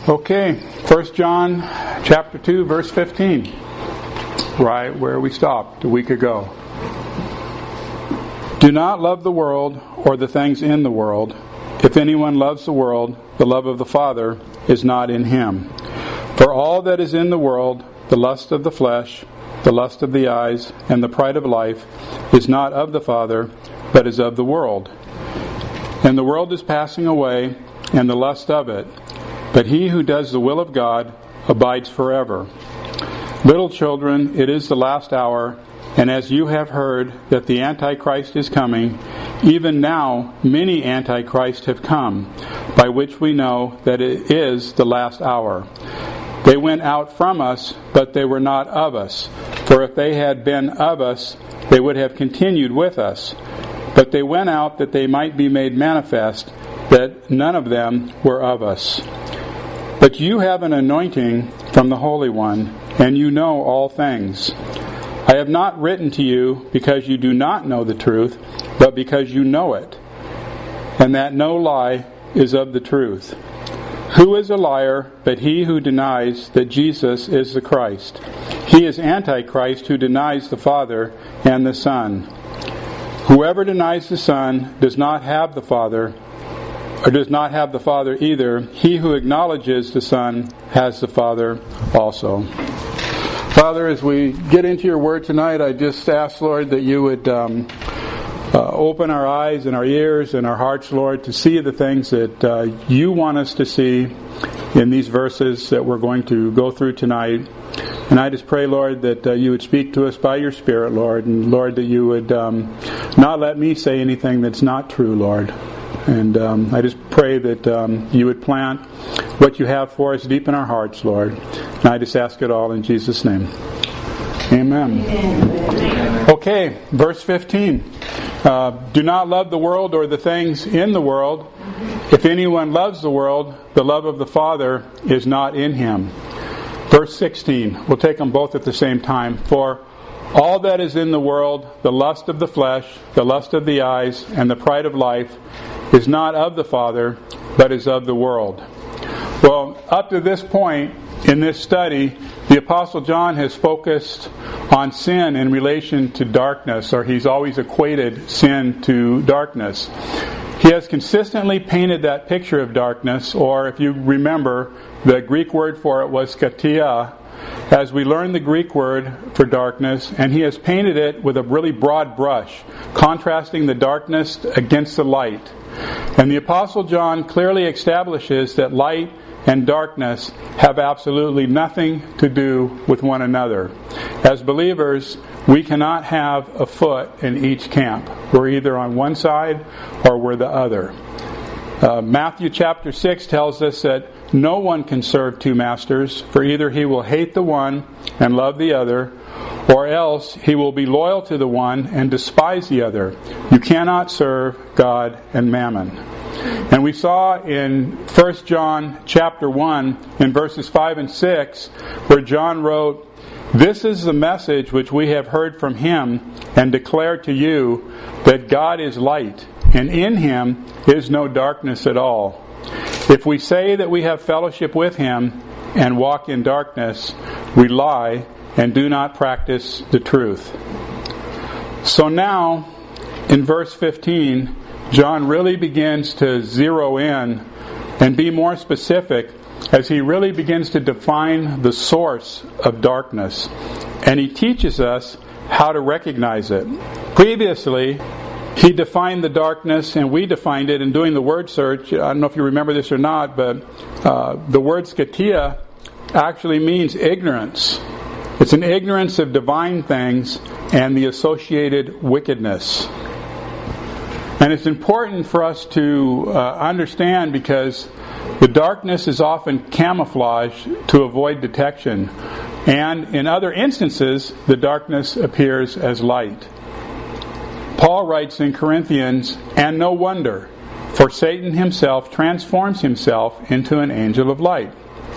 Okay, 1 John chapter 2, verse 15. Right where we stopped a week ago. Do not love the world or the things in the world. If anyone loves the world, the love of the Father is not in him. For all that is in the world, the lust of the flesh, the lust of the eyes, and the pride of life, is not of the Father, but is of the world. And the world is passing away, and the lust of it. But he who does the will of God abides forever. Little children, it is the last hour, and as you have heard that the Antichrist is coming, even now many Antichrists have come, by which we know that it is the last hour. They went out from us, but they were not of us. For if they had been of us, they would have continued with us. But they went out that they might be made manifest, that none of them were of us. But you have an anointing from the Holy One, and you know all things. I have not written to you because you do not know the truth, but because you know it, and that no lie is of the truth. Who is a liar but he who denies that Jesus is the Christ? He is Antichrist who denies the Father and the Son. Whoever denies the Son does not have the Father, or does not have the Father either. He who acknowledges the Son has the Father also. Father, as we get into your word tonight, I just ask, Lord, that you would open our eyes and our ears and our hearts, Lord, to see the things that you want us to see in these verses that we're going to go through tonight. And I just pray, Lord, that you would speak to us by your Spirit, Lord, and Lord, that you would not let me say anything that's not true, Lord. And I just pray that you would plant what you have for us deep in our hearts, Lord. And I just ask it all in Jesus' name. Amen. Okay, verse 15. Do not love the world or the things in the world. If anyone loves the world, the love of the Father is not in him. Verse 16. We'll take them both at the same time. For all that is in the world, the lust of the flesh, the lust of the eyes, and the pride of life, is not of the Father, but is of the world. Well, up to this point in this study, the Apostle John has focused on sin in relation to darkness, or he's always equated sin to darkness. He has consistently painted that picture of darkness, or if you remember, the Greek word for it was skatia, as we learn the Greek word for darkness, and he has painted it with a really broad brush, contrasting the darkness against the light. And the Apostle John clearly establishes that light and darkness have absolutely nothing to do with one another. As believers, we cannot have a foot in each camp. We're either on one side or we're the other. Matthew chapter 6 tells us that no one can serve two masters, for either he will hate the one and love the other, or else he will be loyal to the one and despise the other. You cannot serve God and mammon. And we saw in 1 John chapter 1 in verses 5 and 6 where John wrote, "This is the message which we have heard from him and declare to you, that God is light, and in him is no darkness at all. If we say that we have fellowship with him and walk in darkness, we lie and do not practice the truth." So now, in verse 15, John really begins to zero in and be more specific as he really begins to define the source of darkness. And he teaches us how to recognize it. Previously, he defined the darkness, and we defined it in doing the word search. I don't know if you remember this or not, but the word skatia actually means ignorance. It's an ignorance of divine things and the associated wickedness. And it's important for us to understand, because the darkness is often camouflaged to avoid detection. And in other instances, the darkness appears as light. Paul writes in Corinthians, "And no wonder, for Satan himself transforms himself into an angel of light."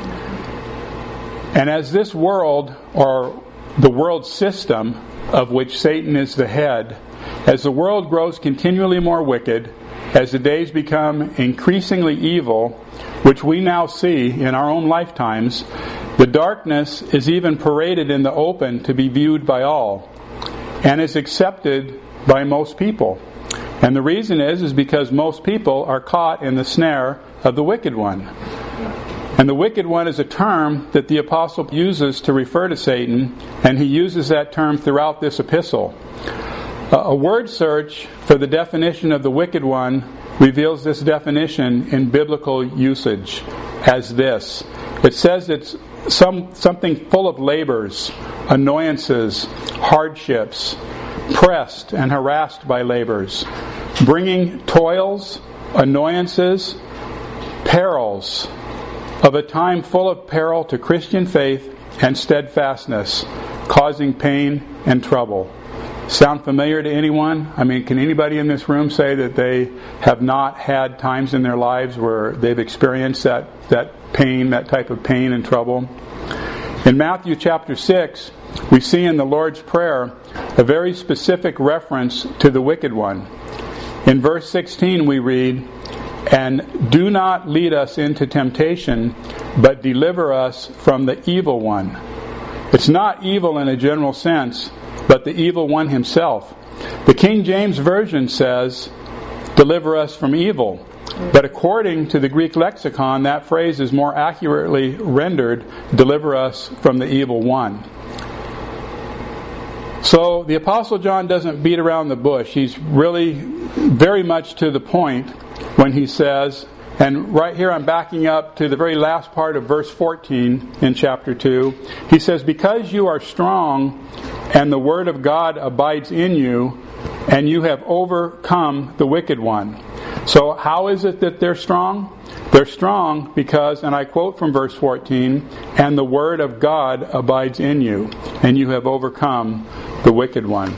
And as this world, or the world system of which Satan is the head, as the world grows continually more wicked, as the days become increasingly evil, which we now see in our own lifetimes, the darkness is even paraded in the open to be viewed by all, and is accepted by most people. And the reason is because most people are caught in the snare of the wicked one. And the wicked one is a term that the apostle uses to refer to Satan, and he uses that term throughout this epistle. A word search for the definition of the wicked one reveals this definition in biblical usage as this. It says it's something full of labors, annoyances, hardships, pressed and harassed by labors, bringing toils, annoyances, perils, of a time full of peril to Christian faith and steadfastness, causing pain and trouble. Sound familiar to anyone? I mean, can anybody in this room say that they have not had times in their lives where they've experienced that pain, that type of pain and trouble? In Matthew chapter 6, we see in the Lord's Prayer a very specific reference to the wicked one. In verse 16 we read, "And do not lead us into temptation, but deliver us from the evil one." It's not evil in a general sense, but the evil one himself. The King James Version says, "Deliver us from evil." But according to the Greek lexicon, that phrase is more accurately rendered, "Deliver us from the evil one." So the Apostle John doesn't beat around the bush. He's really very much to the point when he says, and right here I'm backing up to the very last part of verse 14 in chapter 2. He says, "Because you are strong and the word of God abides in you, and you have overcome the wicked one." So how is it that they're strong? They're strong because, and I quote from verse 14, "And the word of God abides in you, and you have overcome the wicked one."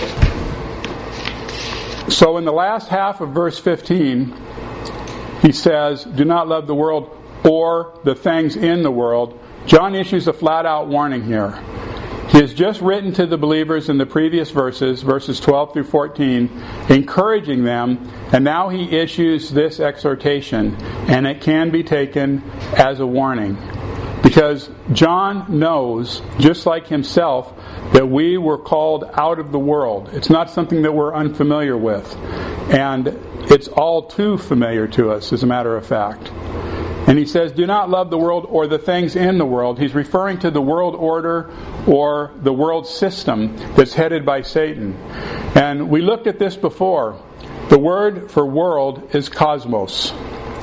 So in the last half of verse 15, he says, "Do not love the world or the things in the world." John issues a flat-out warning here. He has just written to the believers in the previous verses 12 through 14, encouraging them, and now he issues this exhortation, and it can be taken as a warning. Because John knows, just like himself, that we were called out of the world. It's not something that we're unfamiliar with. And it's all too familiar to us, as a matter of fact. And he says, "Do not love the world or the things in the world." He's referring to the world order or the world system that's headed by Satan. And we looked at this before. The word for world is cosmos.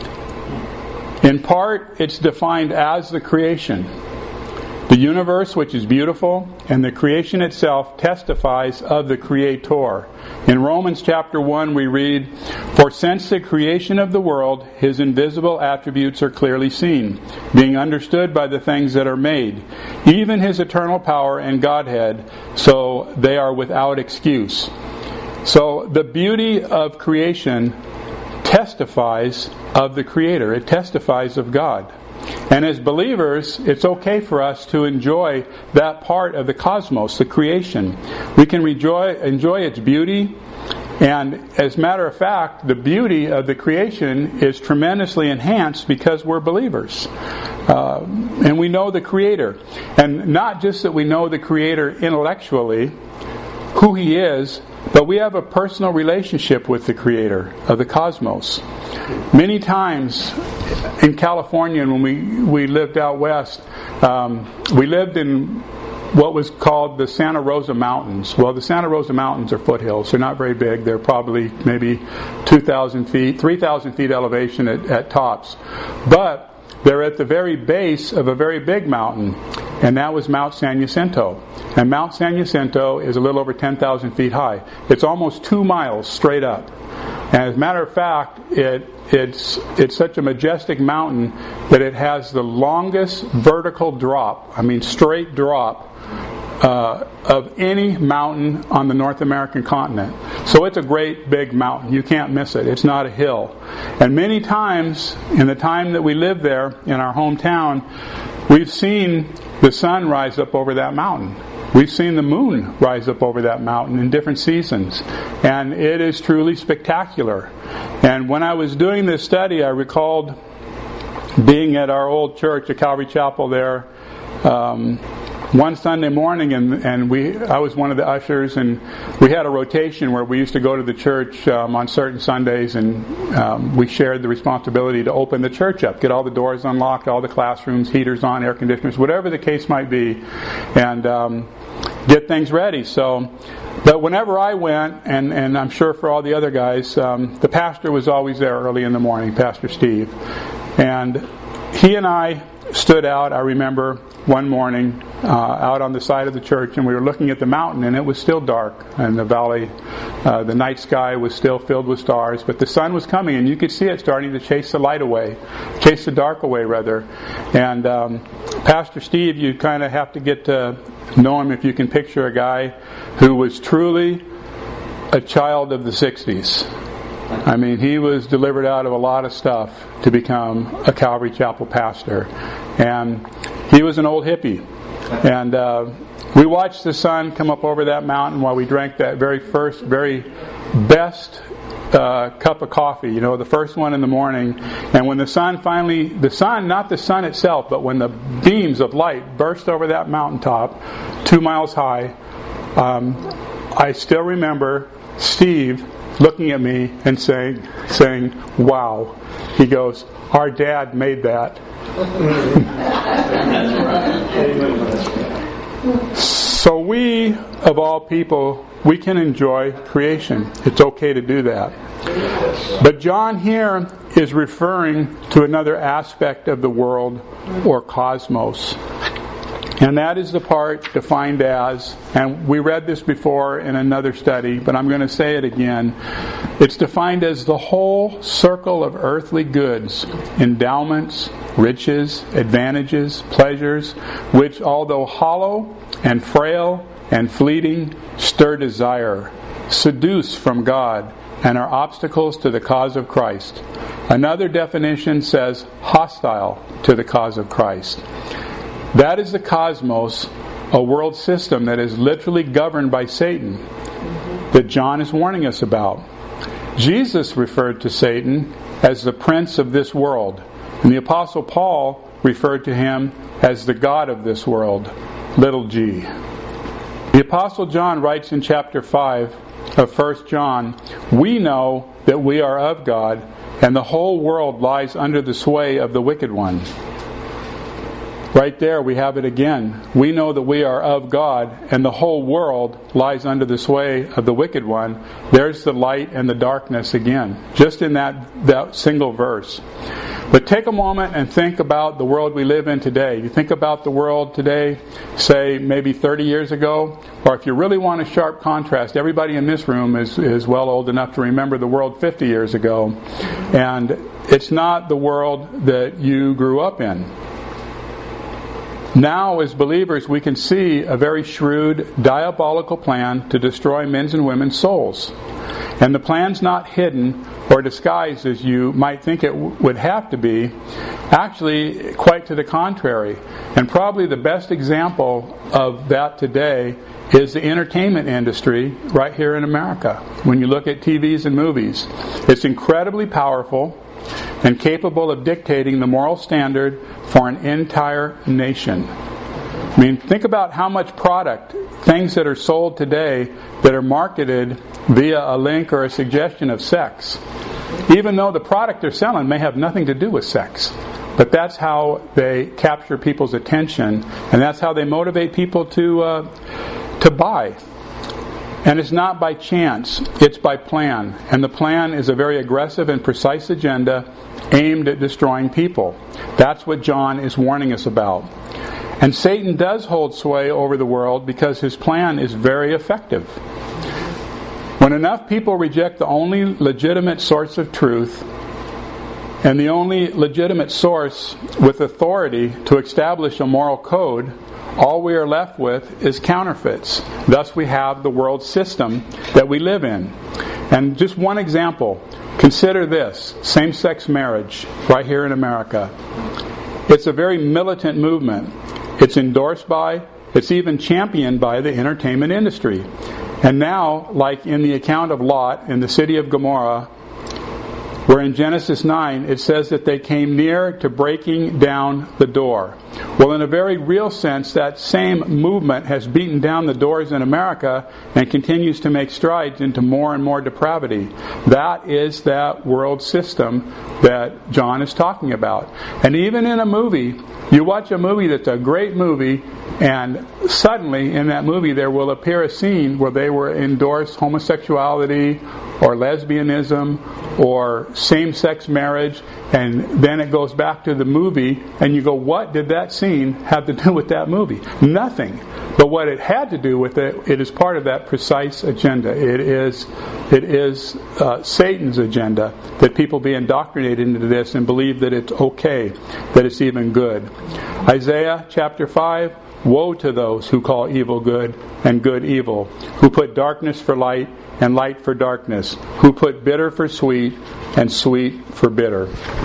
In part, it's defined as the creation. The universe, which is beautiful, and the creation itself testifies of the Creator. In Romans chapter 1 we read, "For since the creation of the world, His invisible attributes are clearly seen, being understood by the things that are made, even His eternal power and Godhead, so they are without excuse." So the beauty of creation testifies of the Creator. It testifies of God. And as believers, it's okay for us to enjoy that part of the cosmos, the creation. We can enjoy its beauty, and as a matter of fact, the beauty of the creation is tremendously enhanced because we're believers. And we know the Creator. And not just that we know the Creator intellectually, who He is, but we have a personal relationship with the Creator of the cosmos. Many times in California, when we lived out west, we lived in what was called the Santa Rosa Mountains. Well, the Santa Rosa Mountains are foothills. They're not very big. They're probably maybe 2,000 feet, 3,000 feet elevation at tops. But they're at the very base of a very big mountain, and that was Mount San Jacinto. And Mount San Jacinto is a little over 10,000 feet high. It's almost 2 miles straight up. And as a matter of fact, it's such a majestic mountain that it has the longest vertical drop, straight drop, of any mountain on the North American continent. So it's a great big mountain. You can't miss it. It's not a hill. And many times, in the time that we lived there, in our hometown, we've seen the sun rise up over that mountain. We've seen the moon rise up over that mountain in different seasons. And it is truly spectacular. And when I was doing this study, I recalled being at our old church at Calvary Chapel there one Sunday morning, and I was one of the ushers, and we had a rotation where we used to go to the church on certain Sundays, and we shared the responsibility to open the church up, get all the doors unlocked, all the classrooms, heaters on, air conditioners, whatever the case might be, and get things ready. But whenever I went, and I'm sure for all the other guys, the pastor was always there early in the morning, Pastor Steve. And he and I stood out, I remember, one morning out on the side of the church, and we were looking at the mountain, and it was still dark, and the valley, the night sky was still filled with stars, but the sun was coming, and you could see it starting to chase the light away, chase the dark away, rather. And Pastor Steve, you kind of have to get to know him if you can picture a guy who was truly a child of the 60s. I mean, he was delivered out of a lot of stuff to become a Calvary Chapel pastor. And he was an old hippie. And we watched the sun come up over that mountain while we drank that very best cup of coffee, the first one in the morning. And when the sun, not the sun itself, but when the beams of light burst over that mountaintop, 2 miles high, I still remember Steve looking at me and saying, "Wow." He goes, "Our dad made that." So we, of all people, we can enjoy creation. It's okay to do that. But John here is referring to another aspect of the world, or cosmos. And that is the part defined as, and we read this before in another study, but I'm going to say it again. It's defined as the whole circle of earthly goods, endowments, riches, advantages, pleasures, which although hollow and frail and fleeting, stir desire, seduce from God, and are obstacles to the cause of Christ. Another definition says hostile to the cause of Christ. That is the cosmos, a world system that is literally governed by Satan, that John is warning us about. Jesus referred to Satan as the prince of this world, and the Apostle Paul referred to him as the god of this world, little g. The Apostle John writes in chapter 5 of 1 John, "We know that we are of God, and the whole world lies under the sway of the wicked one." Right there we have it again. We know that we are of God, and the whole world lies under the sway of the wicked one. There's the light and the darkness again, just in that single verse. But take a moment and think about the world we live in today. You think about the world today, say maybe 30 years ago, or if you really want a sharp contrast, everybody in this room is well old enough to remember the world 50 years ago. And it's not the world that you grew up in. Now, as believers, we can see a very shrewd, diabolical plan to destroy men's and women's souls. And the plan's not hidden or disguised as you might think it would have to be. Actually, quite to the contrary. And probably the best example of that today is the entertainment industry right here in America. When you look at TVs and movies, it's incredibly powerful and capable of dictating the moral standard for an entire nation. I mean, think about how much product, things that are sold today that are marketed via a link or a suggestion of sex. Even though the product they're selling may have nothing to do with sex. But that's how they capture people's attention, and that's how they motivate people to buy. And it's not by chance, it's by plan. And the plan is a very aggressive and precise agenda aimed at destroying people. That's what John is warning us about. And Satan does hold sway over the world because his plan is very effective. When enough people reject the only legitimate source of truth, and the only legitimate source with authority to establish a moral code, all we are left with is counterfeits. Thus we have the world system that we live in. And just one example, consider this, same-sex marriage right here in America. It's a very militant movement. It's endorsed by, it's even championed by the entertainment industry. And now, like in the account of Lot in the city of Gomorrah, Where in Genesis 9 it says that they came near to breaking down the door. Well, in a very real sense, that same movement has beaten down the doors in America and continues to make strides into more and more depravity. That is that world system that John is talking about. And even in a movie, you watch a movie that's a great movie, and suddenly in that movie there will appear a scene where they will endorse homosexuality or lesbianism or same-sex marriage, and then it goes back to the movie, and you go, what did that scene have to do with that movie? Nothing. But what it had to do with it, it is part of that precise agenda. It is Satan's agenda that people be indoctrinated into this and believe that it's okay, that it's even good. Isaiah chapter 5, woe to those who call evil good and good evil, who put darkness for light and light for darkness, who put bitter for sweet and sweet for bitter.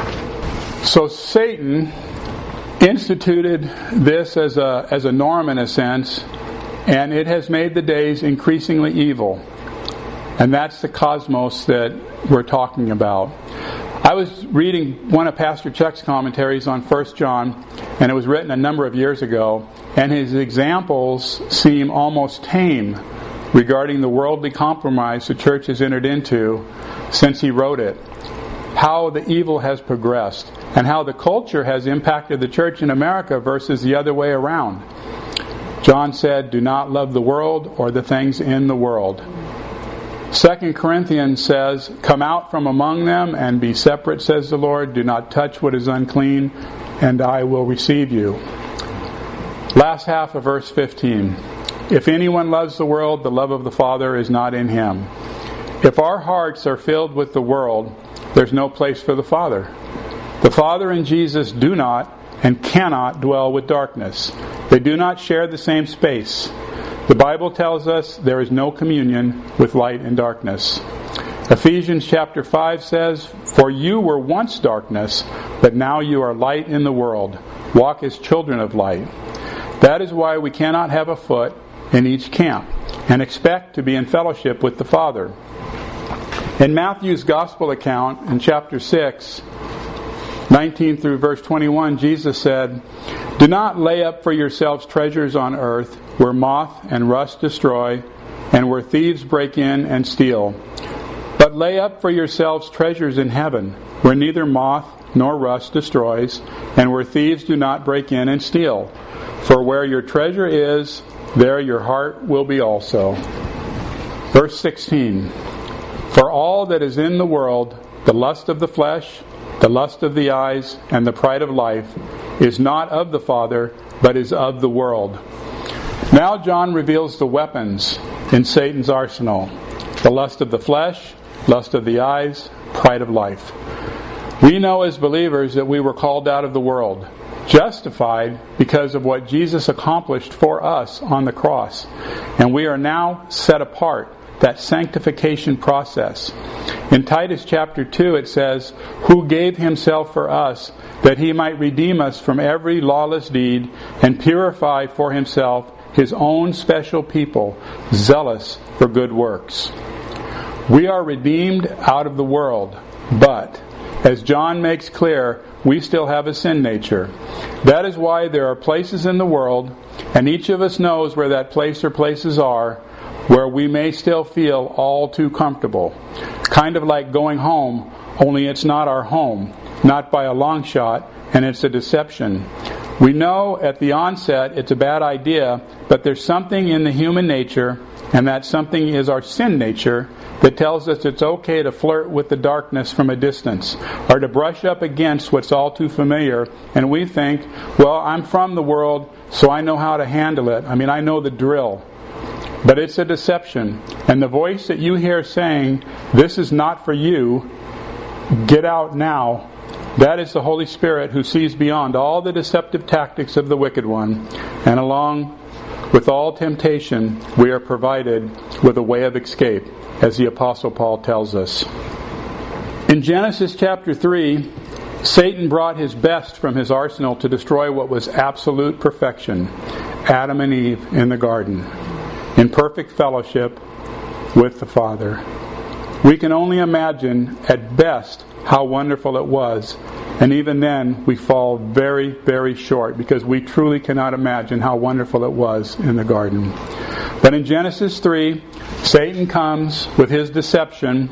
So Satan instituted this as a norm in a sense, and it has made the days increasingly evil. And that's the cosmos that we're talking about. I was reading one of Pastor Chuck's commentaries on 1 John, and it was written a number of years ago, and his examples seem almost tame regarding the worldly compromise the church has entered into since he wrote it. How the evil has progressed, and how the culture has impacted the church in America versus the other way around. John said, do not love the world or the things in the world. 2 Corinthians says, come out from among them and be separate, says the Lord. Do not touch what is unclean, and I will receive you. Last half of verse 15. If anyone loves the world, the love of the Father is not in him. If our hearts are filled with the world, there's no place for the Father. The Father and Jesus do not and cannot dwell with darkness. They do not share the same space. The Bible tells us there is no communion with light and darkness. Ephesians chapter 5 says, for you were once darkness, but now you are light in the world. Walk as children of light. That is why we cannot have a foot in each camp and expect to be in fellowship with the Father. In Matthew's Gospel account in chapter 6, 19 through verse 21, Jesus said, do not lay up for yourselves treasures on earth where moth and rust destroy and where thieves break in and steal. But lay up for yourselves treasures in heaven where neither moth nor rust destroys and where thieves do not break in and steal. For where your treasure is, there your heart will be also. Verse 16. For all that is in the world, the lust of the flesh, the lust of the eyes, and the pride of life, is not of the Father, but is of the world. Now John reveals the weapons in Satan's arsenal. The lust of the flesh, lust of the eyes, pride of life. We know as believers that we were called out of the world, justified because of what Jesus accomplished for us on the cross. And we are now set apart, that sanctification process. In Titus chapter 2 it says, who gave himself for us, that he might redeem us from every lawless deed, and purify for himself his own special people, zealous for good works. We are redeemed out of the world, but, as John makes clear, we still have a sin nature. That is why there are places in the world, and each of us knows where that place or places are, where we may still feel all too comfortable. Kind of like going home, only it's not our home, not by a long shot, and it's a deception. We know at the onset it's a bad idea, but there's something in the human nature, and that something is our sin nature, that tells us it's okay to flirt with the darkness from a distance, or to brush up against what's all too familiar, and we think, well, I'm from the world, so I know how to handle it. I mean, I know the drill. But it's a deception. And the voice that you hear saying, this is not for you, get out now, that is the Holy Spirit who sees beyond all the deceptive tactics of the wicked one. And along with all temptation, we are provided with a way of escape, as the Apostle Paul tells us. In Genesis chapter 3, Satan brought his best from his arsenal to destroy what was absolute perfection, Adam and Eve in the garden, in perfect fellowship with the Father. We can only imagine, at best, how wonderful it was. And even then, we fall very, very short because we truly cannot imagine how wonderful it was in the garden. But in Genesis 3, Satan comes with his deception,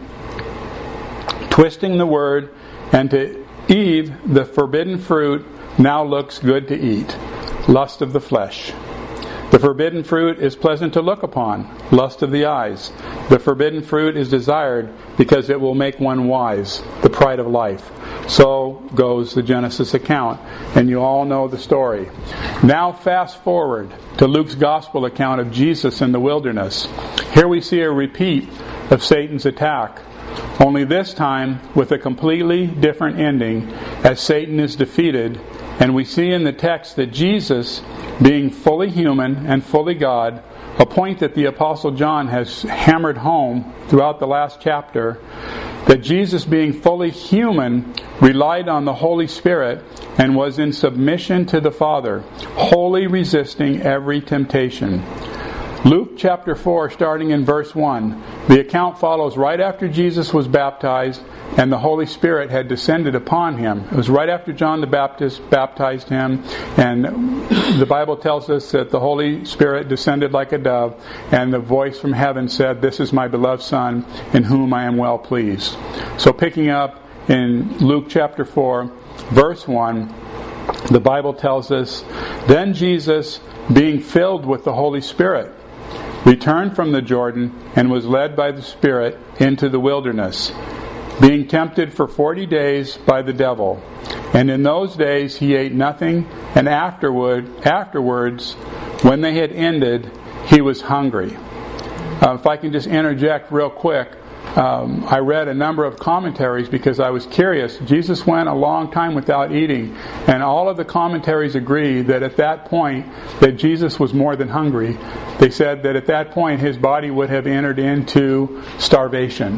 twisting the word, and to Eve, the forbidden fruit now looks good to eat. Lust of the flesh. The forbidden fruit is pleasant to look upon. Lust of the eyes. The forbidden fruit is desired because it will make one wise. The pride of life. So goes the Genesis account. And you all know the story. Now fast forward to Luke's gospel account of Jesus in the wilderness. Here we see a repeat of Satan's attack. Only this time with a completely different ending as Satan is defeated. And we see in the text that Jesus, being fully human and fully God, a point that the Apostle John has hammered home throughout the last chapter, that Jesus, being fully human, relied on the Holy Spirit and was in submission to the Father, wholly resisting every temptation. Luke chapter 4, starting in verse 1, the account follows right after Jesus was baptized and the Holy Spirit had descended upon him. It was right after John the Baptist baptized him, and the Bible tells us that the Holy Spirit descended like a dove, and the voice from heaven said, "This is my beloved Son, in whom I am well pleased." So picking up in Luke chapter 4, verse 1, the Bible tells us, "Then Jesus, being filled with the Holy Spirit, returned from the Jordan and was led by the Spirit into the wilderness, being tempted for 40 days by the devil. And in those days he ate nothing, and afterwards, when they had ended, he was hungry." If I can just interject real quick, I read a number of commentaries because I was curious. Jesus went a long time without eating, and all of the commentaries agree that at that point that Jesus was more than hungry. They said that at that point his body would have entered into starvation.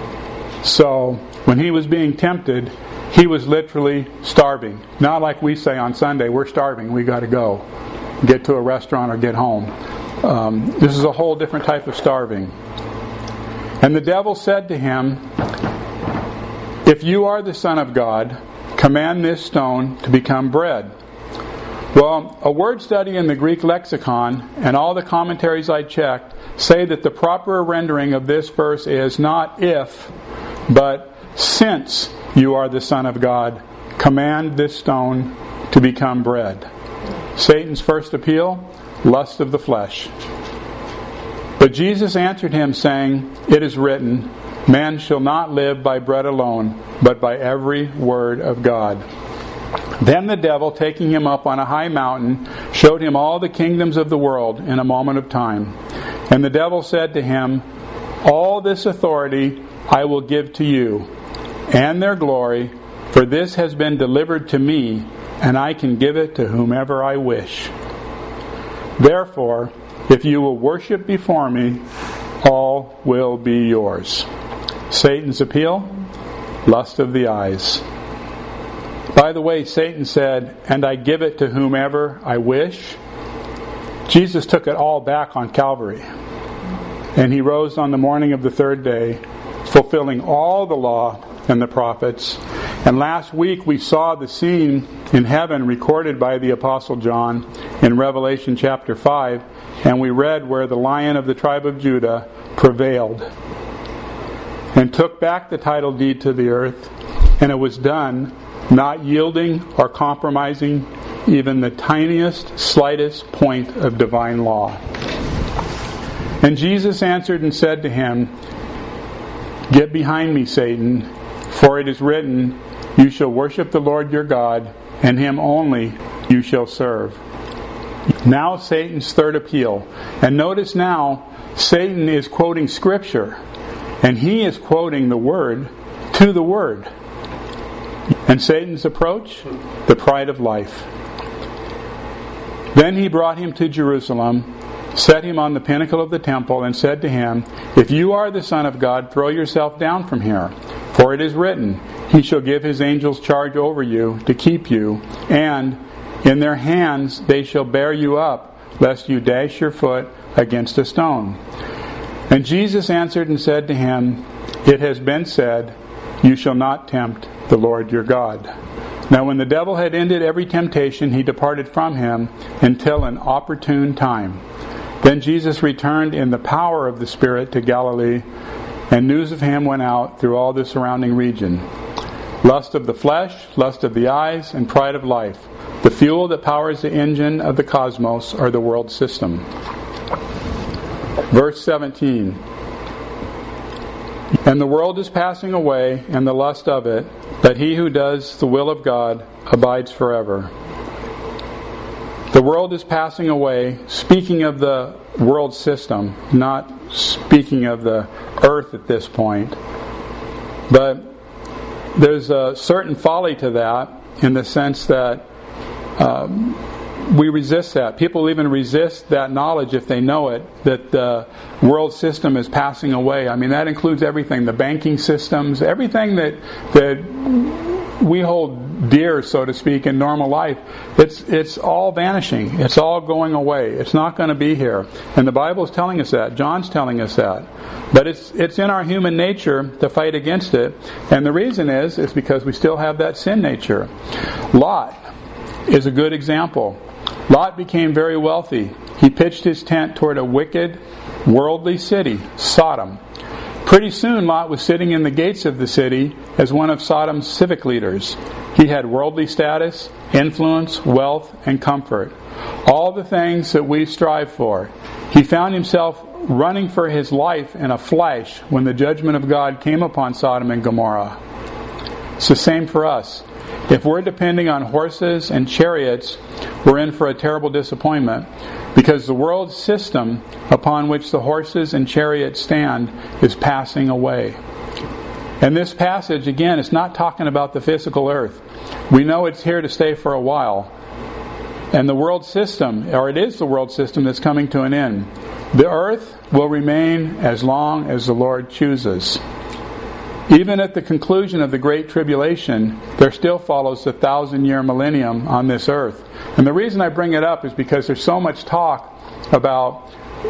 So when he was being tempted, he was literally starving. Not like we say on Sunday, we're starving, we got to go. Get to a restaurant or get home. This is a whole different type of starving. And the devil said to him, "If you are the Son of God, command this stone to become bread." Well, a word study in the Greek lexicon and all the commentaries I checked say that the proper rendering of this verse is not if, but since you are the Son of God, command this stone to become bread. Satan's first appeal, lust of the flesh. But Jesus answered him, saying, "It is written, man shall not live by bread alone, but by every word of God." Then the devil, taking him up on a high mountain, showed him all the kingdoms of the world in a moment of time. And the devil said to him, "All this authority I will give to you, and their glory, for this has been delivered to me, and I can give it to whomever I wish. Therefore, if you will worship before me, all will be yours." Satan's appeal, lust of the eyes. By the way, Satan said, "And I give it to whomever I wish." Jesus took it all back on Calvary. And he rose on the morning of the third day, fulfilling all the law and the prophets. And last week we saw the scene in heaven recorded by the Apostle John in Revelation chapter 5. And we read where the Lion of the tribe of Judah prevailed and took back the title deed to the earth. And it was done, not yielding or compromising even the tiniest, slightest point of divine law. And Jesus answered and said to him, "Get behind me, Satan, for it is written, you shall worship the Lord your God, and him only you shall serve." Now Satan's third appeal. And notice now, Satan is quoting Scripture, and he is quoting the Word to the Word. And Satan's approach? The pride of life. Then he brought him to Jerusalem, set him on the pinnacle of the temple, and said to him, "If you are the Son of God, throw yourself down from here. For it is written, he shall give his angels charge over you to keep you, and in their hands they shall bear you up, lest you dash your foot against a stone." And Jesus answered and said to him, "It has been said, You shall not tempt the Lord your God. Now when the devil had ended every temptation, he departed from him until an opportune time. Then Jesus returned in the power of the Spirit to Galilee, and news of him went out through all the surrounding region. Lust of the flesh, lust of the eyes, and pride of life. The fuel that powers the engine of the cosmos are the world system. Verse 17. And the world is passing away, and the lust of it, but he who does the will of God abides forever. The world is passing away, speaking of the world system, not speaking of the earth at this point. But there's a certain folly to that, in the sense that we resist that. People even resist that knowledge if they know it, that the world system is passing away. I mean, that includes everything, the banking systems, everything that we hold dear, so to speak, in normal life. It's all vanishing. It's all going away. It's not going to be here. And the Bible is telling us that. John's telling us that. But it's in our human nature to fight against it. And the reason is because we still have that sin nature. Lot is a good example. Lot became very wealthy. He pitched his tent toward a wicked, worldly city, Sodom. Pretty soon Lot was sitting in the gates of the city as one of Sodom's civic leaders. He had worldly status, influence, wealth, and comfort. All the things that we strive for. He found himself running for his life in a flash when the judgment of God came upon Sodom and Gomorrah. It's the same for us. If we're depending on horses and chariots, we're in for a terrible disappointment, because the world system upon which the horses and chariots stand is passing away. And this passage, again, is not talking about the physical earth. We know it's here to stay for a while. And the world system, or it is the world system, that's coming to an end. The earth will remain as long as the Lord chooses. Even at the conclusion of the Great Tribulation, there still follows the 1,000-year millennium on this earth. And the reason I bring it up is because there's so much talk about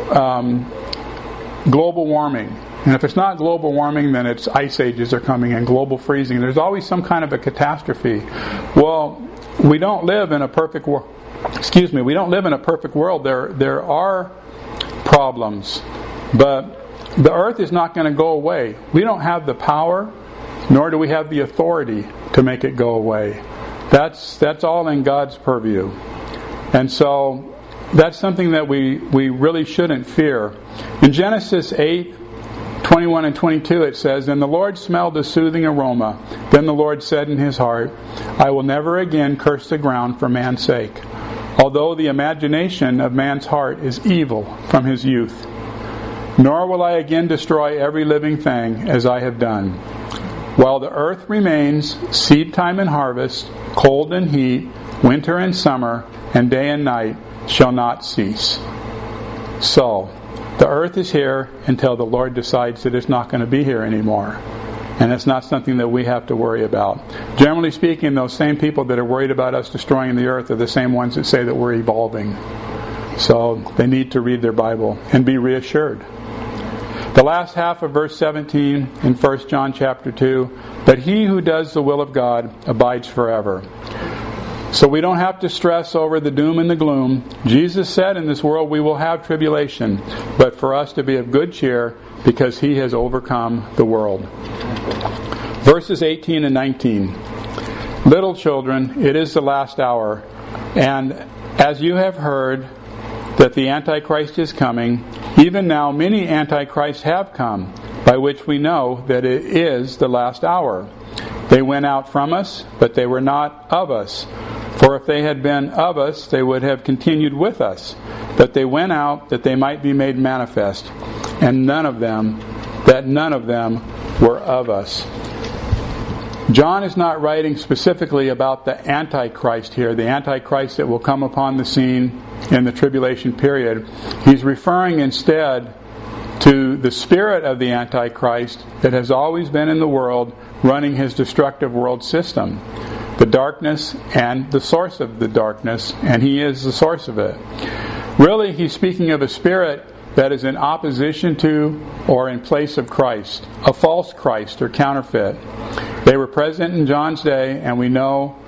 global warming. And if it's not global warming, then it's ice ages are coming and global freezing. There's always some kind of a catastrophe. Well, we don't live in a perfect world. We don't live in a perfect world. There are problems, but the earth is not going to go away. We don't have the power, nor do we have the authority to make it go away. That's all in God's purview. And so that's something that we really shouldn't fear. In Genesis 8:21 and 22 it says, And the Lord smelled a soothing aroma. Then the Lord said in his heart, I will never again curse the ground for man's sake, although the imagination of man's heart is evil from his youth. Nor will I again destroy every living thing as I have done. While the earth remains, seed time and harvest, cold and heat, winter and summer, and day and night shall not cease. So, the earth is here until the Lord decides that it's not going to be here anymore. And it's not something that we have to worry about. Generally speaking, those same people that are worried about us destroying the earth are the same ones that say that we're evolving. So, they need to read their Bible and be reassured. The last half of verse 17 in 1 John chapter 2, But he who does the will of God abides forever. So we don't have to stress over the doom and the gloom. Jesus said in this world we will have tribulation, but for us to be of good cheer because he has overcome the world. Verses 18 and 19. Little children, it is the last hour, and as you have heard that the Antichrist is coming, even now many Antichrists have come, by which we know that it is the last hour. They went out from us, but they were not of us. For if they had been of us, they would have continued with us. But they went out that they might be made manifest, and none of them were of us. John is not writing specifically about the Antichrist here, the Antichrist that will come upon the scene in the tribulation period. He's referring instead to the spirit of the Antichrist that has always been in the world, running his destructive world system. The darkness and the source of the darkness, and he is the source of it. Really, he's speaking of a spirit that is in opposition to or in place of Christ, a false Christ or counterfeit. They were present in John's day, and we know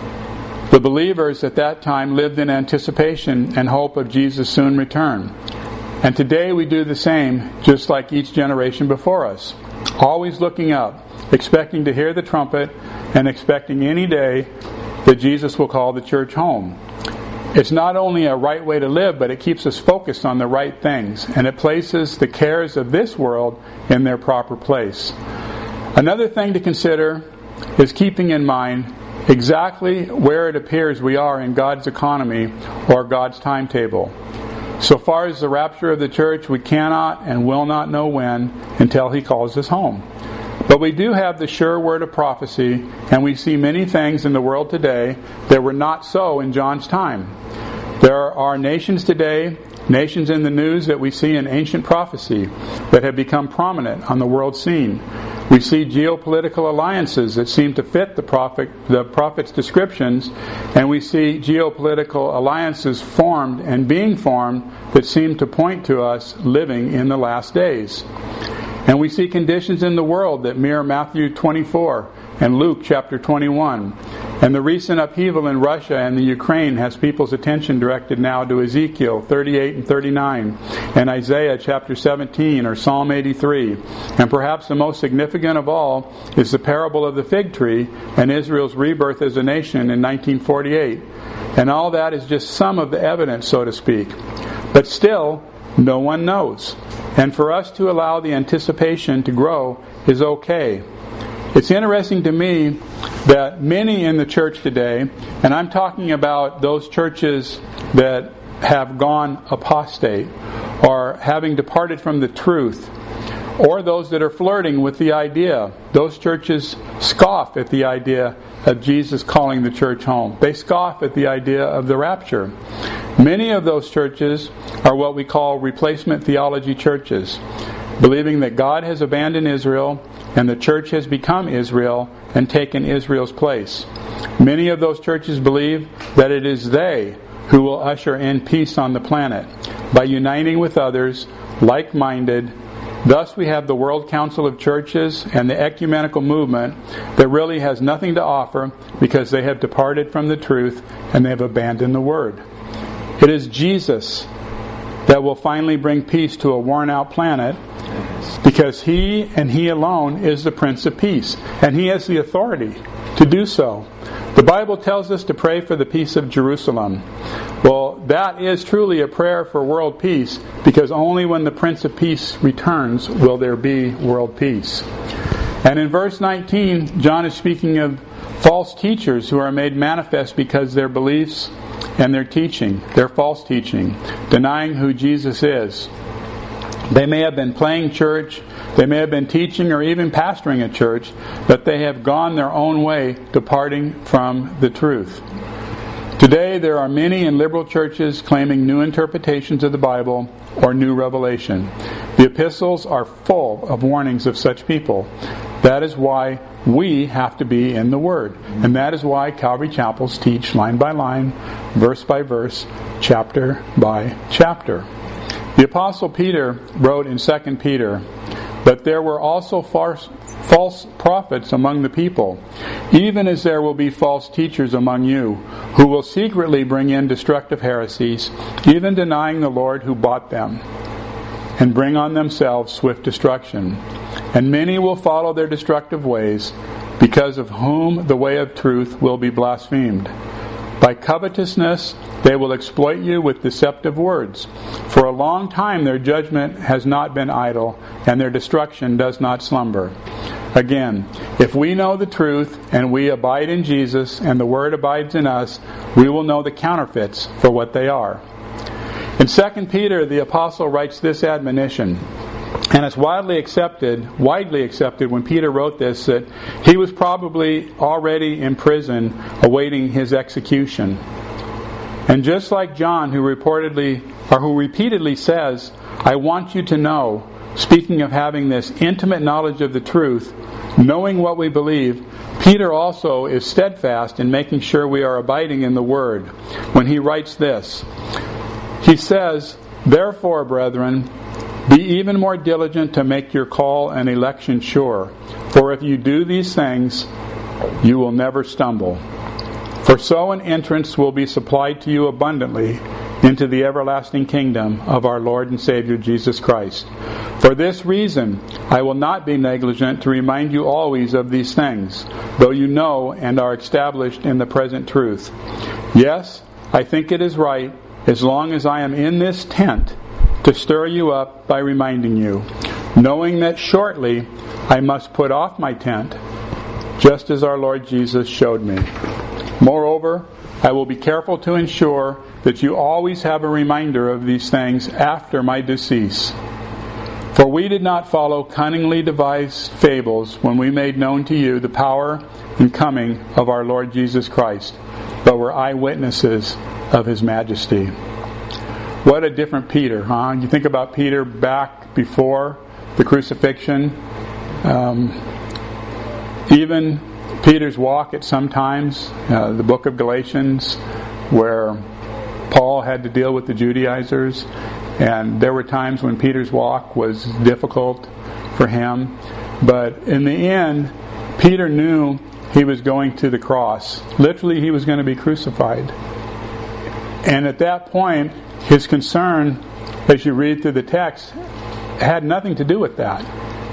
the believers at that time lived in anticipation and hope of Jesus' soon return. And today we do the same, just like each generation before us. Always looking up, expecting to hear the trumpet, and expecting any day that Jesus will call the church home. It's not only a right way to live, but it keeps us focused on the right things, and it places the cares of this world in their proper place. Another thing to consider is keeping in mind exactly where it appears we are in God's economy or God's timetable. So far as the rapture of the church, we cannot and will not know when until He calls us home. But we do have the sure word of prophecy, and we see many things in the world today that were not so in John's time. There are nations today, nations in the news that we see in ancient prophecy that have become prominent on the world scene. We see geopolitical alliances that seem to fit the prophet's descriptions, and we see geopolitical alliances formed and being formed that seem to point to us living in the last days. And we see conditions in the world that mirror Matthew 24 and Luke chapter 21. And the recent upheaval in Russia and the Ukraine has people's attention directed now to Ezekiel 38 and 39, and Isaiah chapter 17 or Psalm 83. And perhaps the most significant of all is the parable of the fig tree and Israel's rebirth as a nation in 1948. And all that is just some of the evidence, so to speak. But still, no one knows. And for us to allow the anticipation to grow is okay. It's interesting to me that many in the church today, and I'm talking about those churches that have gone apostate or having departed from the truth, or those that are flirting with the idea. Those churches scoff at the idea of Jesus calling the church home. They scoff at the idea of the rapture. Many of those churches are what we call replacement theology churches, believing that God has abandoned Israel and the church has become Israel and taken Israel's place. Many of those churches believe that it is they who will usher in peace on the planet by uniting with others like-minded. Thus we have the World Council of Churches and the ecumenical movement that really has nothing to offer because they have departed from the truth and they have abandoned the Word. It is Jesus that will finally bring peace to a worn-out planet, because He and He alone is the Prince of Peace, and He has the authority to do so. The Bible tells us to pray for the peace of Jerusalem. Well, that is truly a prayer for world peace, because only when the Prince of Peace returns will there be world peace. And in verse 19, John is speaking of false teachers who are made manifest because their beliefs and their teaching, their false teaching, denying who Jesus is. They may have been playing church, they may have been teaching or even pastoring a church, but they have gone their own way, departing from the truth. Today there are many in liberal churches claiming new interpretations of the Bible or new revelation. The epistles are full of warnings of such people. That is why we have to be in the Word. And that is why Calvary Chapels teach line by line, verse by verse, chapter by chapter. The Apostle Peter wrote in 2 Peter, "But there were also false prophets among the people, even as there will be false teachers among you, who will secretly bring in destructive heresies, even denying the Lord who bought them, and bring on themselves swift destruction. And many will follow their destructive ways, because of whom the way of truth will be blasphemed. By covetousness they will exploit you with deceptive words. For a long time their judgment has not been idle, and their destruction does not slumber." Again, if we know the truth and we abide in Jesus and the Word abides in us, we will know the counterfeits for what they are. In 2 Peter, the Apostle writes this admonition, and it's widely accepted when Peter wrote this, that he was probably already in prison awaiting his execution. And just like John, who repeatedly says, "I want you to know," speaking of having this intimate knowledge of the truth, knowing what we believe, Peter also is steadfast in making sure we are abiding in the Word when he writes this. He says, Therefore, brethren, be even more diligent to make your call and election sure. For if you do these things, you will never stumble. For so an entrance will be supplied to you abundantly into the everlasting kingdom of our Lord and Savior Jesus Christ. For this reason, I will not be negligent to remind you always of these things, though you know and are established in the present truth. Yes, I think it is right, as long as I am in this tent, to stir you up by reminding you, knowing that shortly I must put off my tent, just as our Lord Jesus showed me. Moreover, I will be careful to ensure that you always have a reminder of these things after my decease. For we did not follow cunningly devised fables when we made known to you the power and coming of our Lord Jesus Christ, but were eyewitnesses of His majesty. What a different Peter, huh? You think about Peter back before the crucifixion. Even Peter's walk at some times, the book of Galatians, where Paul had to deal with the Judaizers, and there were times when Peter's walk was difficult for him. But in the end, Peter knew he was going to the cross. Literally, he was going to be crucified. And at that point, his concern, as you read through the text, had nothing to do with that.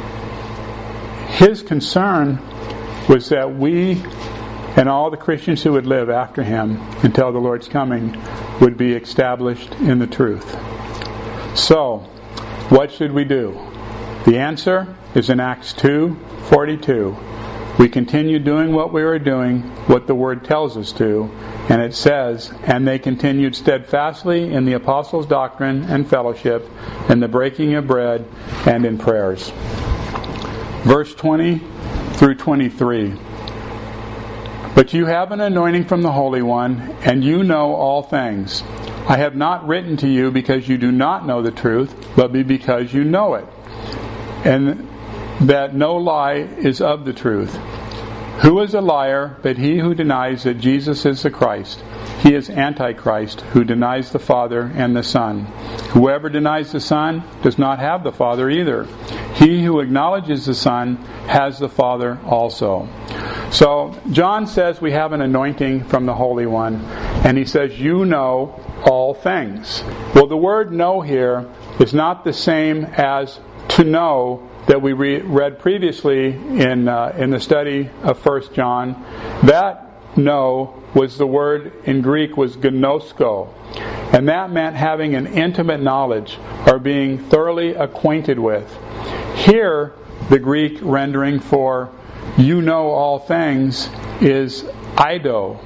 His concern was that we and all the Christians who would live after him until the Lord's coming would be established in the truth. So, what should we do? The answer is in Acts 2:42. We continue doing what we were doing, what the Word tells us to, and it says, and they continued steadfastly in the apostles' doctrine and fellowship, in the breaking of bread, and in prayers. Verse 20 through 23. But you have an anointing from the Holy One, and you know all things. I have not written to you because you do not know the truth, but because you know it, and that no lie is of the truth. Who is a liar but he who denies that Jesus is the Christ? He is Antichrist, who denies the Father and the Son. Whoever denies the Son does not have the Father either. He who acknowledges the Son has the Father also. So, John says we have an anointing from the Holy One, and he says, you know all things. Well, the word know here is not the same as to know that we read previously in the study of 1 John. That know was the word in Greek was gnosko, and that meant having an intimate knowledge or being thoroughly acquainted with. Here, the Greek rendering for you know all things is eido,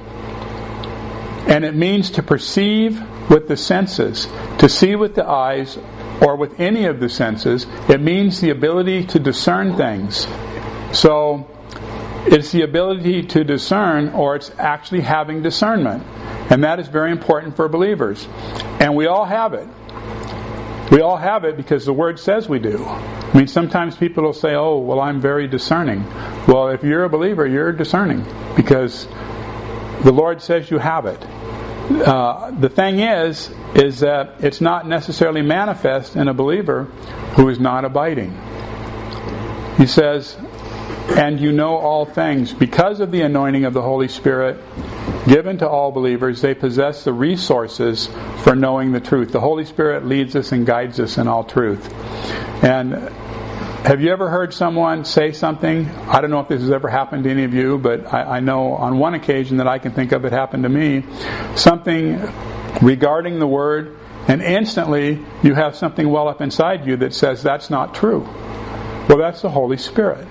and it means to perceive with the senses, to see with the eyes, or with any of the senses. It means the ability to discern things. So, it's the ability to discern, or it's actually having discernment. And that is very important for believers. And we all have it. We all have it because the Word says we do. I mean, sometimes people will say, oh, well, I'm very discerning. Well, if you're a believer, you're discerning because the Lord says you have it. The thing is that it's not necessarily manifest in a believer who is not abiding. He says, and you know all things. Because of the anointing of the Holy Spirit given to all believers, they possess the resources for knowing the truth. The Holy Spirit leads us and guides us in all truth. And have you ever heard someone say something? I don't know if this has ever happened to any of you, but I know on one occasion that I can think of it happened to me. Something regarding the Word, and instantly you have something well up inside you that says that's not true. Well, that's the Holy Spirit.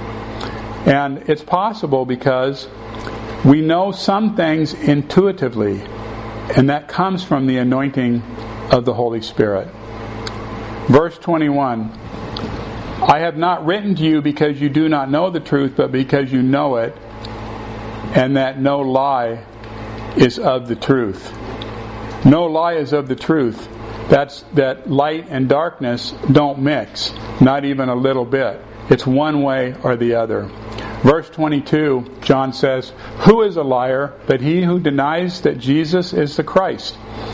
And it's possible because we know some things intuitively, and that comes from the anointing of the Holy Spirit. Verse 21. I have not written to you because you do not know the truth, but because you know it, and that no lie is of the truth. No lie is of the truth. That's that light and darkness don't mix, not even a little bit. It's one way or the other. Verse 22, John says, who is a liar but he who denies that Jesus is the Christ?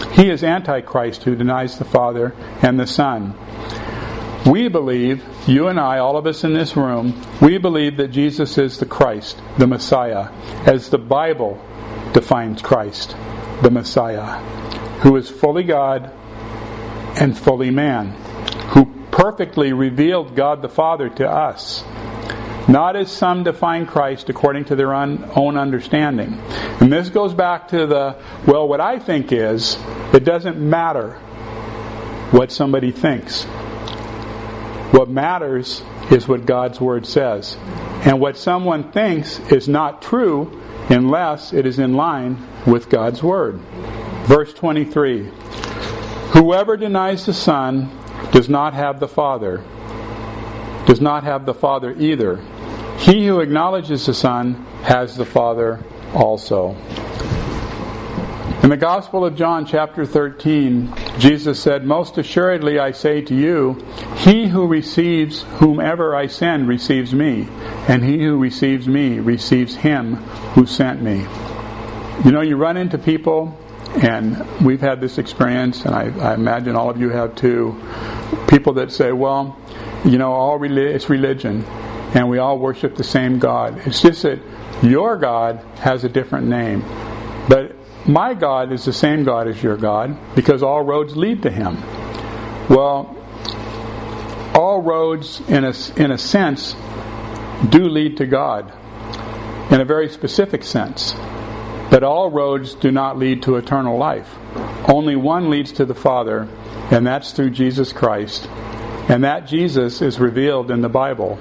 He is Antichrist who denies the Father and the Son. We believe, you and I, all of us in this room, we believe that Jesus is the Christ, the Messiah, as the Bible defines Christ, the Messiah, who is fully God and fully man, who perfectly revealed God the Father to us, not as some define Christ according to their own understanding. And this goes back to what I think is, it doesn't matter what somebody thinks. What matters is what God's Word says. And what someone thinks is not true unless it is in line with God's Word. Verse 23. Whoever denies the Son does not have the Father. Does not have the Father either. He who acknowledges the Son has the Father also. In the Gospel of John, chapter 13, Jesus said, "Most assuredly I say to you, he who receives whomever I send receives me, and he who receives me receives him who sent me." You know, you run into people, and we've had this experience, and I imagine all of you have too, people that say, well, you know, it's religion, and we all worship the same God. It's just that your God has a different name. But my God is the same God as your God, because all roads lead to Him. Well, all roads, in a sense, do lead to God, in a very specific sense. But all roads do not lead to eternal life. Only one leads to the Father, and that's through Jesus Christ. And that Jesus is revealed in the Bible.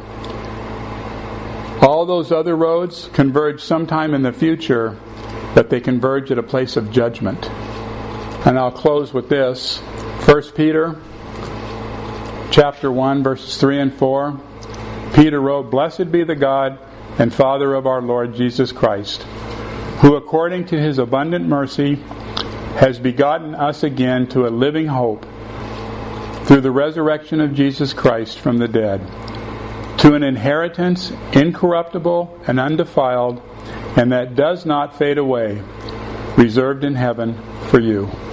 All those other roads converge sometime in the future, but they converge at a place of judgment. And I'll close with this. 1 Peter chapter 1, verses 3 and 4. Peter wrote, "Blessed be the God and Father of our Lord Jesus Christ, who according to His abundant mercy has begotten us again to a living hope through the resurrection of Jesus Christ from the dead, to an inheritance incorruptible and undefiled, and that does not fade away, reserved in heaven for you."